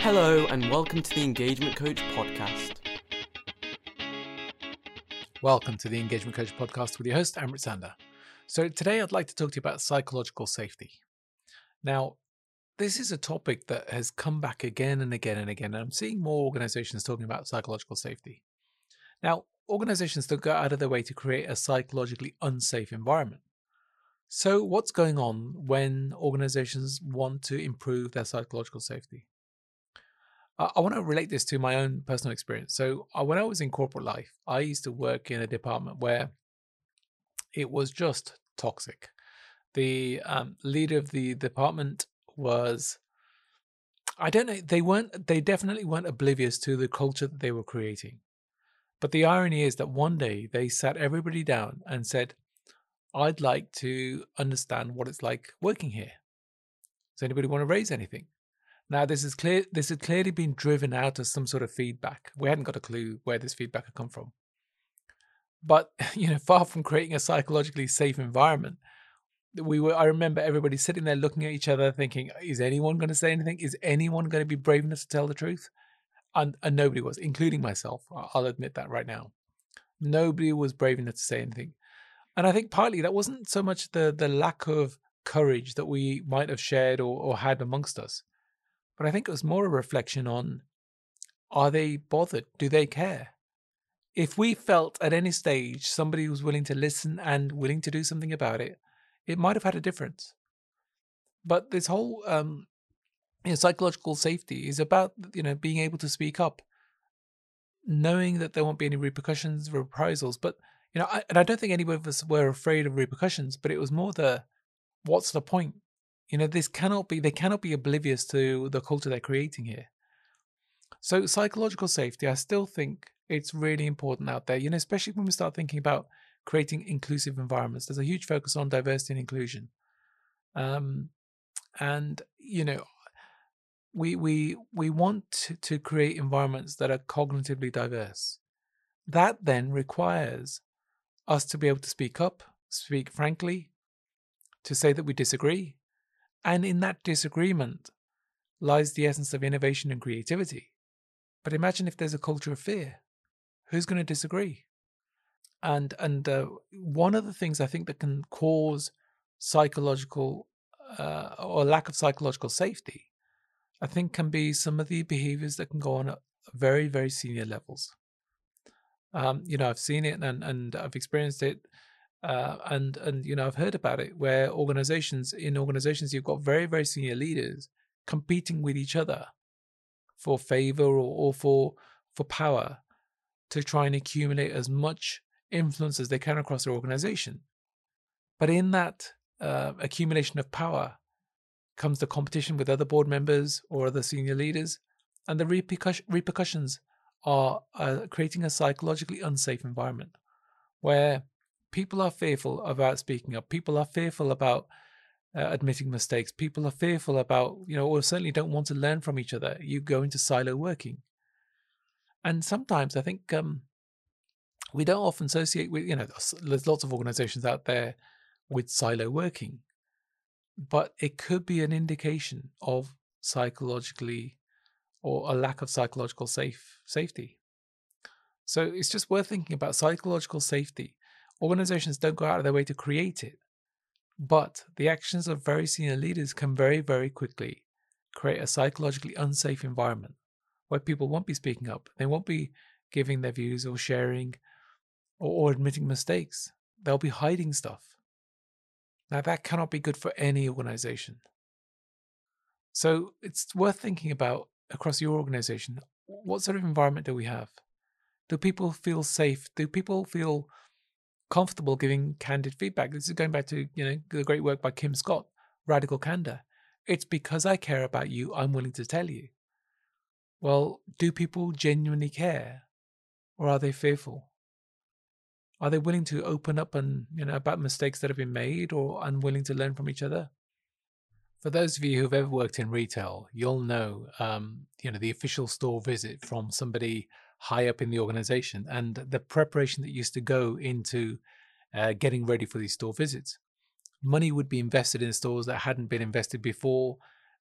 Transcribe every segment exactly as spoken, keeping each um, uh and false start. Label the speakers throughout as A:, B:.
A: Hello and welcome to the Engagement Coach podcast.
B: Welcome to the Engagement Coach podcast with your host, Amrit Sanda. So today I'd like to talk to you about psychological safety. Now, this is a topic that has come back again and again and again, and I'm seeing more organizations talking about psychological safety. Now, organizations don't go out of their way to create a psychologically unsafe environment. So what's going on when organizations want to improve their psychological safety? I want to relate this to my own personal experience. So uh, when I was in corporate life, I used to work in a department where it was just toxic. The um, leader of the department was, I don't know, they weren't, they definitely weren't oblivious to the culture that they were creating. But the irony is that one day they sat everybody down and said, I'd like to understand what it's like working here. Does anybody want to raise anything? Now, this is clear. This had clearly been driven out as some sort of feedback. We hadn't got a clue where this feedback had come from. But, you know, far from creating a psychologically safe environment, we were. I remember everybody sitting there looking at each other thinking, is anyone going to say anything? Is anyone going to be brave enough to tell the truth? And, and nobody was, including myself. I'll admit that right now. Nobody was brave enough to say anything. And I think partly that wasn't so much the, the lack of courage that we might have shared or, or had amongst us. But I think it was more a reflection on, are they bothered? Do they care? If we felt at any stage somebody was willing to listen and willing to do something about it, it might have had a difference. But this whole um, you know, psychological safety is about, you know, being able to speak up, knowing that there won't be any repercussions, reprisals. But, you know, I, and I don't think any of us were afraid of repercussions, but it was more the, what's the point? You know, this cannot be, they cannot be oblivious to the culture they're creating here. So psychological safety, I still think it's really important out there, you know, especially when we start thinking about creating inclusive environments. There's a huge focus on diversity and inclusion. Um, and, you know, we we we want to, to create environments that are cognitively diverse. That then requires us to be able to speak up, speak frankly, to say that we disagree. And in that disagreement lies the essence of innovation and creativity. But imagine if there's a culture of fear. Who's going to disagree? And and uh, one of the things I think that can cause psychological uh, or lack of psychological safety, I think can be some of the behaviors that can go on at very, very senior levels. Um, you know, I've seen it and, and I've experienced it. Uh, and, and, you know, I've heard about it where organizations, in organizations, you've got very, very senior leaders competing with each other for favor or, or for, for power to try and accumulate as much influence as they can across their organization. But in that uh, accumulation of power comes the competition with other board members or other senior leaders. And the repercussion, repercussions are uh, creating a psychologically unsafe environment where people are fearful about speaking up. People are fearful about uh, admitting mistakes. People are fearful about, you know, or certainly don't want to learn from each other. You go into silo working. And sometimes I think um, we don't often associate with, you know, there's lots of organizations out there with silo working, but it could be an indication of psychologically or a lack of psychological safe safety. So it's just worth thinking about psychological safety. Organizations don't go out of their way to create it, but the actions of very senior leaders can very, very quickly create a psychologically unsafe environment where people won't be speaking up. They won't be giving their views or sharing or, or admitting mistakes. They'll be hiding stuff. Now, that cannot be good for any organization. So it's worth thinking about across your organization, what sort of environment do we have? Do people feel safe? Do people feel comfortable giving candid feedback? This is going back to, you know, the great work by Kim Scott, Radical Candor. It's because I care about you, I'm willing to tell you. Well, do people genuinely care, or are they fearful? Are they willing to open up and, you know, about mistakes that have been made, or unwilling to learn from each other? For those of you who've ever worked in retail, you'll know, um, you know, the official store visit from somebody high up in the organization and the preparation that used to go into uh, getting ready for these store visits. Money would be invested in stores that hadn't been invested before.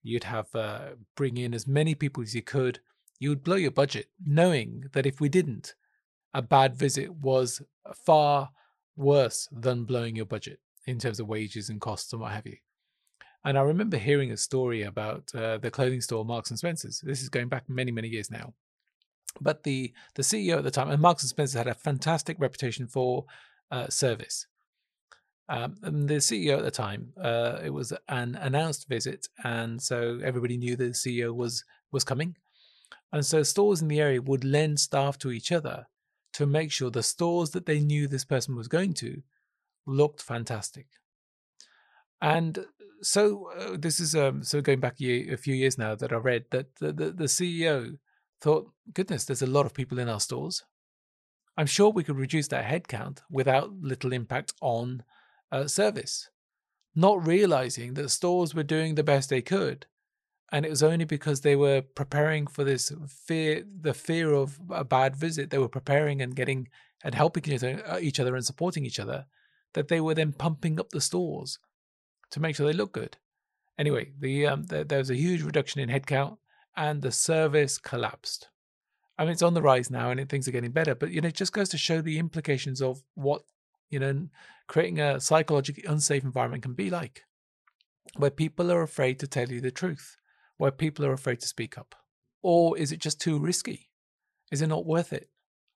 B: You'd have uh, bring in as many people as you could. You would blow your budget, knowing that if we didn't, a bad visit was far worse than blowing your budget in terms of wages and costs and what have you. And I remember hearing a story about uh, the clothing store Marks and Spencer's. This is going back many, many years now. But the, the C E O at the time, and Marks and Spencer had a fantastic reputation for uh, service. Um, and the C E O at the time, uh, it was an announced visit, and so everybody knew the C E O was was coming. And so stores in the area would lend staff to each other to make sure the stores that they knew this person was going to looked fantastic. And so uh, this is um, so going back a, year, a few years now that I read that the, the, the C E O thought, goodness, there's a lot of people in our stores. I'm sure we could reduce that headcount without little impact on uh, service, not realizing that stores were doing the best they could. And it was only because they were preparing for this fear, the fear of a bad visit. They were preparing and getting and helping each other, each other and supporting each other, that they were then pumping up the stores to make sure they look good. Anyway, the, um, the there was a huge reduction in headcount, and the service collapsed. I mean, it's on the rise now, and things are getting better. But you know, it just goes to show the implications of what you know creating a psychologically unsafe environment can be like, where people are afraid to tell you the truth, where people are afraid to speak up. Or is it just too risky? Is it not worth it?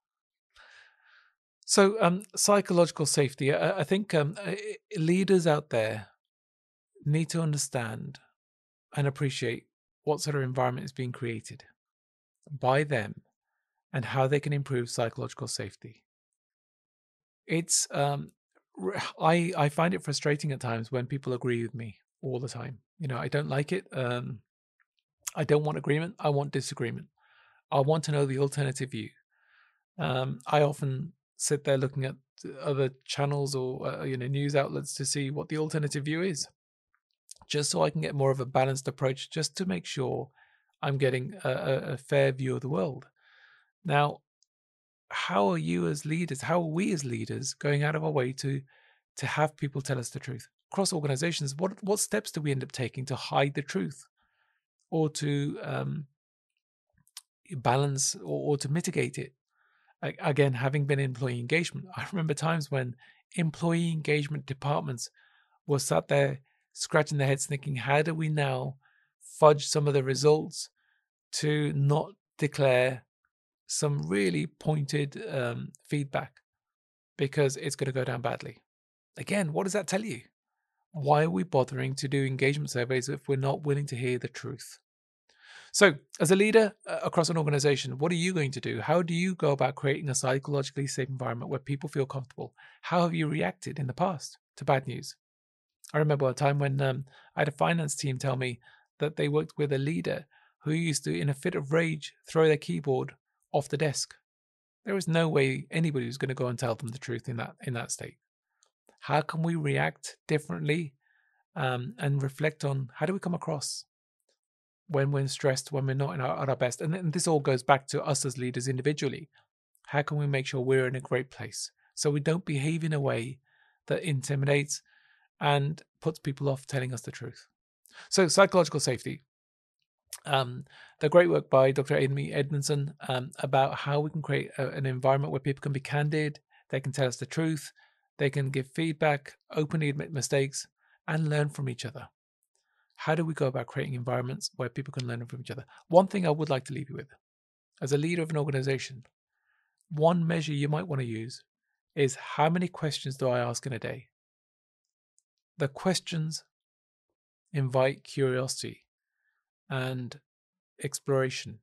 B: So um, psychological safety, I, I think um, leaders out there need to understand and appreciate what sort of environment is being created by them and how they can improve psychological safety. It's um, I, I find it frustrating at times when people agree with me all the time. You know, I don't like it. Um, I don't want agreement. I want disagreement. I want to know the alternative view. Um, I often sit there looking at other channels or uh, you know news outlets to see what the alternative view is, just so I can get more of a balanced approach, just to make sure I'm getting a, a fair view of the world. Now, how are you as leaders, how are we as leaders going out of our way to to have people tell us the truth? Across organizations, what what steps do we end up taking to hide the truth, or to um, balance, or, or to mitigate it? Again, having been in employee engagement, I remember times when employee engagement departments were sat there scratching their heads thinking, how do we now fudge some of the results to not declare some really pointed um, feedback because it's going to go down badly? Again, what does that tell you? Why are we bothering to do engagement surveys if we're not willing to hear the truth? So as a leader uh, across an organization, what are you going to do? How do you go about creating a psychologically safe environment where people feel comfortable? How have you reacted in the past to bad news? I remember a time when um, I had a finance team tell me that they worked with a leader who used to, in a fit of rage, throw their keyboard off the desk. There was no way anybody was going to go and tell them the truth in that in that state. How can we react differently um, and reflect on how do we come across when we're stressed, when we're not in our, at our best? And, and this all goes back to us as leaders individually. How can we make sure we're in a great place so we don't behave in a way that intimidates and puts people off telling us the truth? So psychological safety. Um, the great work by Doctor Amy Edmondson um, about how we can create a, an environment where people can be candid, they can tell us the truth, they can give feedback, openly admit mistakes, and learn from each other. How do we go about creating environments where people can learn from each other? One thing I would like to leave you with, as a leader of an organization, one measure you might want to use is how many questions do I ask in a day? The questions invite curiosity and exploration.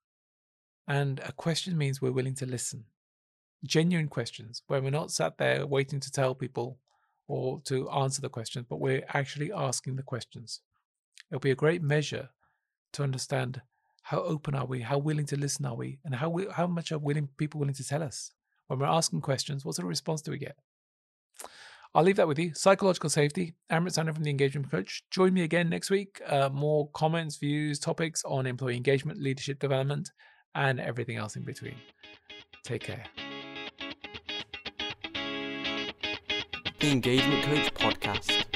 B: And a question means we're willing to listen. Genuine questions, where we're not sat there waiting to tell people or to answer the questions, but we're actually asking the questions. It'll be a great measure to understand how open are we, how willing to listen are we, and how we, how much are willing people willing to tell us. When we're asking questions, what sort of response do we get? I'll leave that with you. Psychological safety. Amrit Sandhu from The Engagement Coach. Join me again next week. Uh, more comments, views, topics on employee engagement, leadership development, and everything else in between. Take care.
A: The Engagement Coach Podcast.